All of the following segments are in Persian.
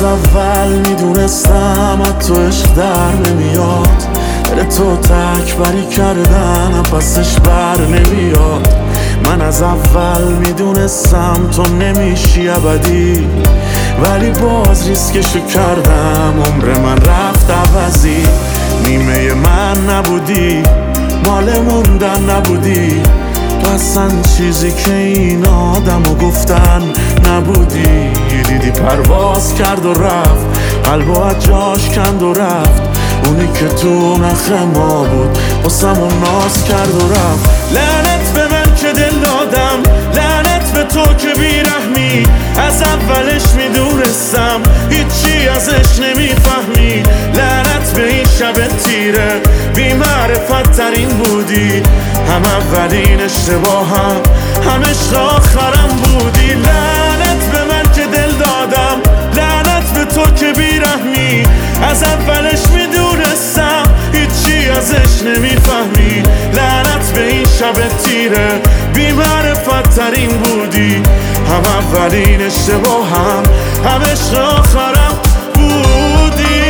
از اول میدونستم از تو عشق در نمیاد، دل تو تک بری کردن پسش بر نمیاد. من از اول میدونستم تو نمیشی ابدی، ولی باز ریسکشو کردم، عمر من رفت عوضی. نیمه من نبودی، مال موندن نبودی، تو اصلا چیزی که این آدمو گفتن نبودی. دیدی پرواز کرد و رفت، قلبو از جاش کند و رفت، اونی که تو نخ ما بود واسمون ناز کرد و رفت. لعنت به من که دل دادم، لعنت به تو که بیرحمی، از اولش میدونستم هیچی ازش نمیفهمی. لعنت به این شب تیره، بی معرفت ترین بودی، هم اولین اشتباهم هم عشق آخرم بودی. لعنت به من که دل دادم، لعنت به تو که بیرحمی، از اولش میدونستم هیچی ازش نمیفهمی. لعنت به این شب تیره، بی معرفت ترین بودی، هم اولین اشتباهم هم عشق آخرم بودی.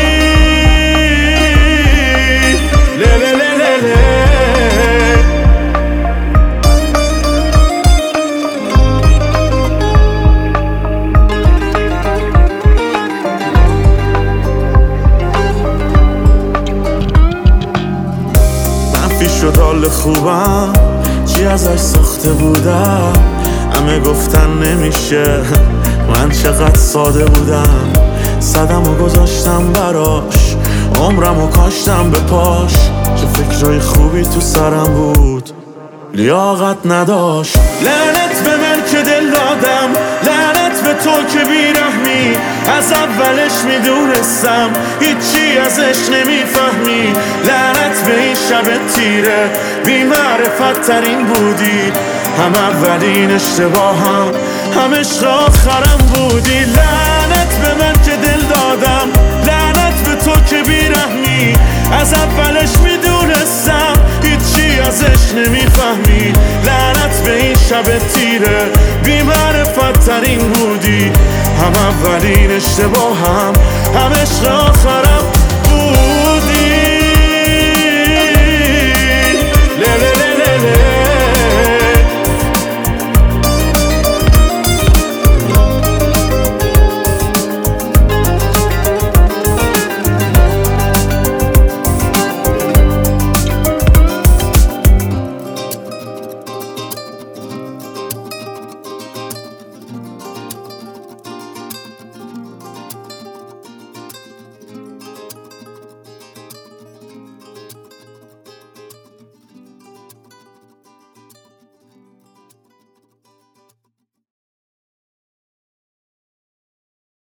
شد حال خوبم چی ازش ساخته بودم، همه گفتن نمیشه، من چقدر ساده بودم. صدم و گذاشتم براش، عمرم و کاشتم به پاش، چه فکرای خوبی تو سرم بود لیاقت نداشت. لعنت به من که دل دادم، لعنت به تو که بیرحمی، از اولش میدونستم هیچی ازش نمیفهمی. لعنت به این شب تیره، بی معرفت ترین بودی، هم اولین اشتباهم هم عشق آخرم بودی. لعنت به من که دل دادم، لعنت به تو که بیرحمی، از اولش میدونستم هیچی ازش نمیفهمی. لعنت به این شب تیره، بی معرفت ترین بودی، هم اولین اشتباهم هم عشق آخرم بود.